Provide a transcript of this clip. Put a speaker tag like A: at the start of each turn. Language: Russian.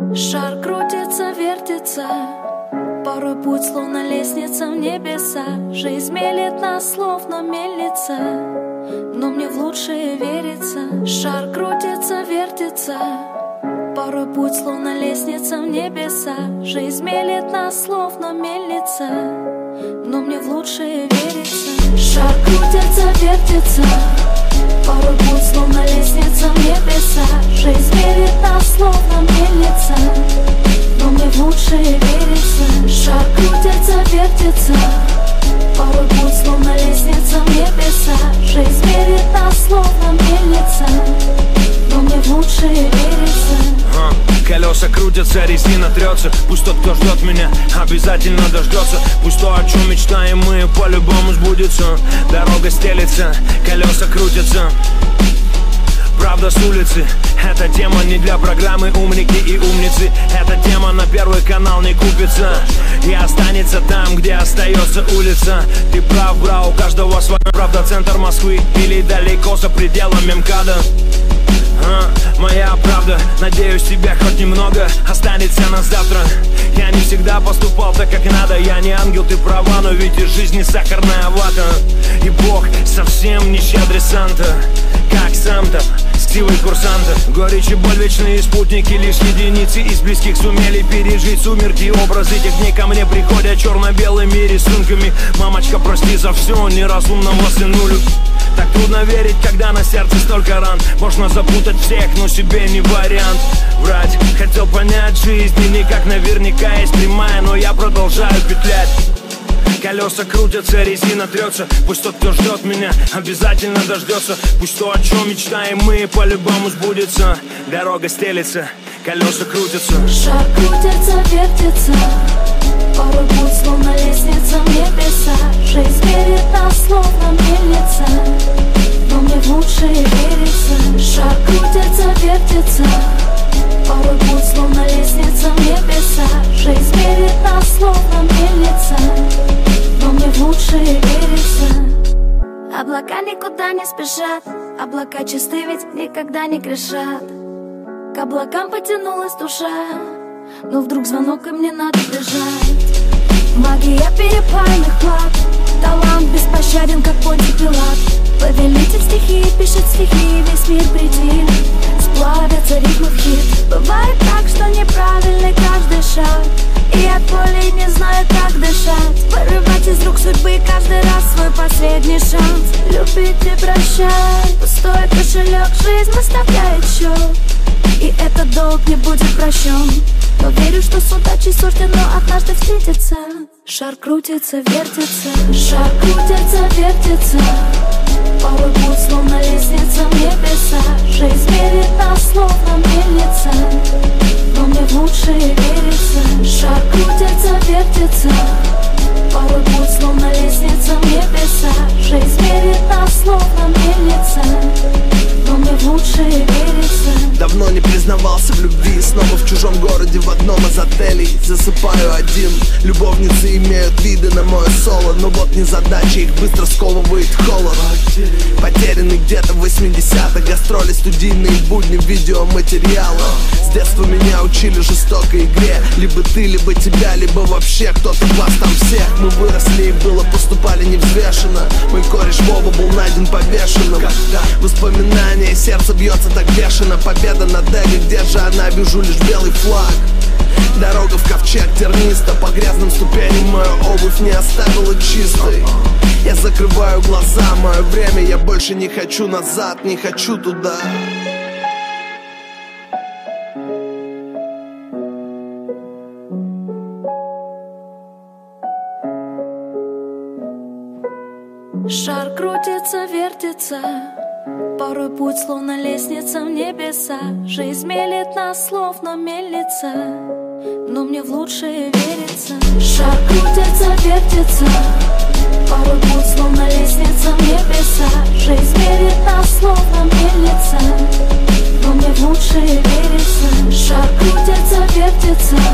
A: Шар крутится, вертится, порой путь словно лестница в небеса. Жизнь мелет нас словно мельница, но мне в лучшее верится. Шар крутится, вертится, порой путь словно лестница в небеса. Жизнь мелет нас словно мельница, но мне в лучшее верится. Шар крутится, вертится, порой путь словно лестница в небеса. Жизнь мелет нас словно мельница, но мне в лучшее верится. Шар крутится, вертится, порой путь словно лестница в небеса. Жизнь мелет нас словно мельница, но мне в лучшее верится.
B: Колеса крутятся, резина трется. Пусть тот, кто ждет меня, обязательно дождется. Пусть то, о чем мечтаем мы, по-любому сбудется. Дорога стелется, колеса крутятся. Правда с улицы, эта тема не для программы «Умники и умницы». Эта тема на Первый канал не купится и останется там, где остается улица. Ты прав, бра, у каждого своя правда. Центр Москвы или далеко за пределами МКАДа. Моя правда, надеюсь, тебя хоть немного останется на завтра. Я не всегда поступал так, как надо. Я не ангел, ты права, но ведь из жизни сахарная вата. И Бог совсем не щедрый Санта, как сам-то силой курсанта. Горечь и боль, вечные спутники, лишь единицы из близких сумели пережить сумерки. Образы тех дней ко мне приходят черно-белыми рисунками. Мамочка, прости за все, неразумного сынулю. Так трудно верить, когда на сердце столько ран. Можно запутать всех, но себе не вариант. Врать, хотел понять жизнь, и никак наверняка есть прямая, но я продолжаю петлять. Колеса крутятся, резина трется. Пусть тот, кто ждет меня, обязательно дождется. Пусть то, о чем мечтаем мы, по-любому сбудется. Дорога стелется, колеса крутятся.
A: Шар крутится, вертится, порой путь словно лестница в небеса. Жизнь мерит нас словно мельница, но мне в лучшее верится. Шар крутится, вертится, порой путь словно лестница в небеса. Жизнь мерит нас словно мельница, но мне в лучшее верится. Облака никуда не спешат, облака чисты, ведь никогда не грешат. К облакам потянулась душа, но вдруг звонок, и мне надо бежать. Магия перепальных плат, талант беспощаден, как Понтий Пилат. Повелитель стихии пишет стихи, весь мир предвид. Сплавятся ритмы в хит. Бывает так, что неправильный каждый шаг, и от боли не знаю, как дышать. Вырывать из рук судьбы каждый раз свой последний шанс. Любить и прощать, пустой кошелек, жизнь выставляет счет, и этот долг не будет прощен. Но верю, что с удачей суждено однажды встретиться. Шар крутится, вертится, шар крутится, вертится, порой путь словно лестница в небеса. Жизнь мерит нас словно мельница, но мне в лучшее верится. Шар крутится, вертится, порой путь словно лестница в небеса. Жизнь мерит нас словно мельница, но мне в лучшее верится.
C: Давно не признавался в любви, снова в чужом городе в одном из отелей. Засыпаю один, любовницы имеют виды на мое соло, но вот незадача, их быстро сковывает холод. Потерянный где-то в 80-х, гастроли, студийные будни, видеоматериалы. С детства меня учили жестокой игре. Либо ты, либо тебя, либо вообще кто-то вас там всех. Мы выросли и было поступали невзвешенно. Мой кореш Вова был найден повешенным. Воспоминания, сердце бьется так бешено. Победа над эго, где же она, вижу лишь белый флаг. Дорога в ковчег терниста, по грязным ступеням мою обувь не оставила чистой. Я закрываю глаза, мое время, я больше не хочу назад, не хочу туда.
A: Шар крутится, вертится, порой путь словно лестница в небеса. Жизнь мелит нас словно мельница, но мне в лучшее верится. Шар крутится, вертится, порой путь словно лестница в небеса. Жизнь мелит нас словно мельница, но мне в лучшее верится. Шар крутится, вертится,